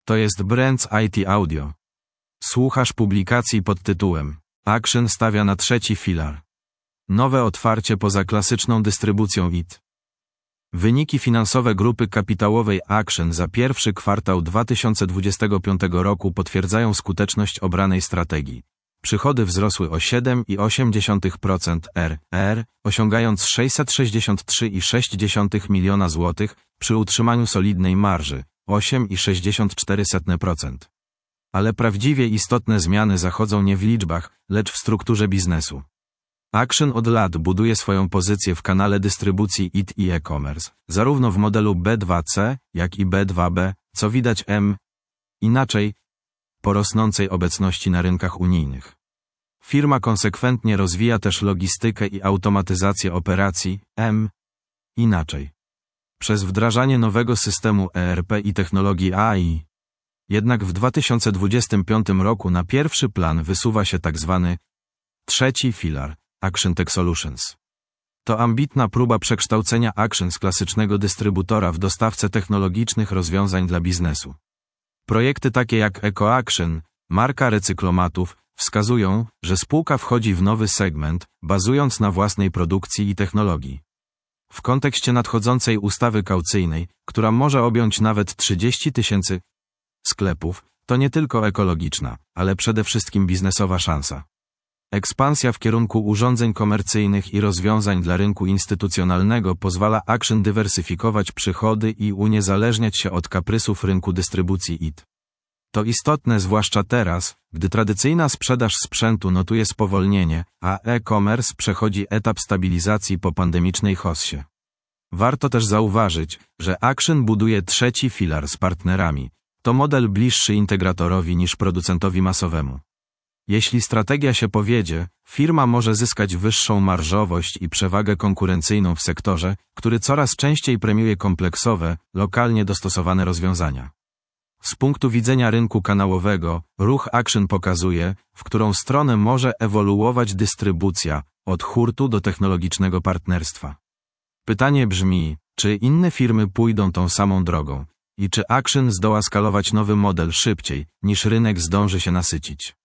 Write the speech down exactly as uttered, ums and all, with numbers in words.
To jest Brands I T Audio. Słuchasz publikacji pod tytułem Action stawia na trzeci filar. Nowe otwarcie poza klasyczną dystrybucją I T. Wyniki finansowe grupy kapitałowej Action za pierwszy kwartał dwa tysiące dwudziestego piątego roku potwierdzają skuteczność obranej strategii. Przychody wzrosły o siedem przecinek osiem procent R R, osiągając sześćset sześćdziesiąt trzy przecinek sześć miliona złotych przy utrzymaniu solidnej marży osiem przecinek sześćdziesiąt cztery procent. Ale prawdziwie istotne zmiany zachodzą nie w liczbach, lecz w strukturze biznesu. Action od lat buduje swoją pozycję w kanale dystrybucji I T i e-commerce, zarówno w modelu B dwa C, jak i B dwa B, co widać M. Inaczej, po rosnącej obecności na rynkach unijnych. Firma konsekwentnie rozwija też logistykę i automatyzację operacji M. Inaczej. Przez wdrażanie nowego systemu E R P i technologii A I. Jednak w dwa tysiące dwudziestym piątym roku na pierwszy plan wysuwa się tak zwany trzeci filar, Action Tech Solutions. To ambitna próba przekształcenia Action z klasycznego dystrybutora w dostawcę technologicznych rozwiązań dla biznesu. Projekty takie jak EcoAction, marka recyklomatów, wskazują, że spółka wchodzi w nowy segment, bazując na własnej produkcji i technologii. W kontekście nadchodzącej ustawy kaucyjnej, która może objąć nawet trzydzieści tysięcy sklepów, to nie tylko ekologiczna, ale przede wszystkim biznesowa szansa. Ekspansja w kierunku urządzeń komercyjnych i rozwiązań dla rynku instytucjonalnego pozwala Action dywersyfikować przychody i uniezależniać się od kaprysów rynku dystrybucji I T. To istotne zwłaszcza teraz, gdy tradycyjna sprzedaż sprzętu notuje spowolnienie, a e-commerce przechodzi etap stabilizacji po pandemicznej hossie. Warto też zauważyć, że Action buduje trzeci filar z partnerami. To model bliższy integratorowi niż producentowi masowemu. Jeśli strategia się powiedzie, firma może zyskać wyższą marżowość i przewagę konkurencyjną w sektorze, który coraz częściej premiuje kompleksowe, lokalnie dostosowane rozwiązania. Z punktu widzenia rynku kanałowego, ruch Action pokazuje, w którą stronę może ewoluować dystrybucja, od hurtu do technologicznego partnerstwa. Pytanie brzmi, czy inne firmy pójdą tą samą drogą i czy Action zdoła skalować nowy model szybciej, niż rynek zdąży się nasycić.